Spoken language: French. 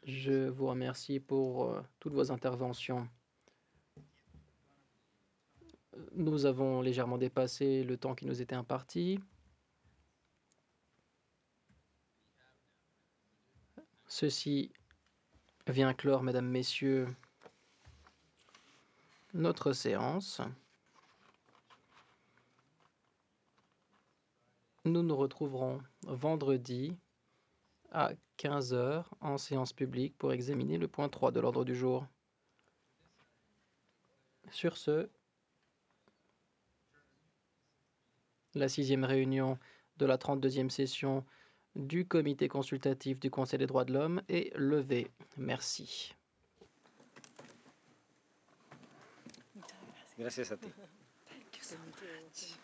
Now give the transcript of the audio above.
Je vous remercie pour toutes vos interventions. Nous avons légèrement dépassé le temps qui nous était imparti. Ceci vient clore, mesdames, messieurs, notre séance. Nous nous retrouverons vendredi à 15 heures en séance publique pour examiner le point 3 de l'ordre du jour. Sur ce, la 6e réunion de la 32e session du Comité consultatif du Conseil des droits de l'homme est levée. Merci. Gracias a ti. Thank you so much.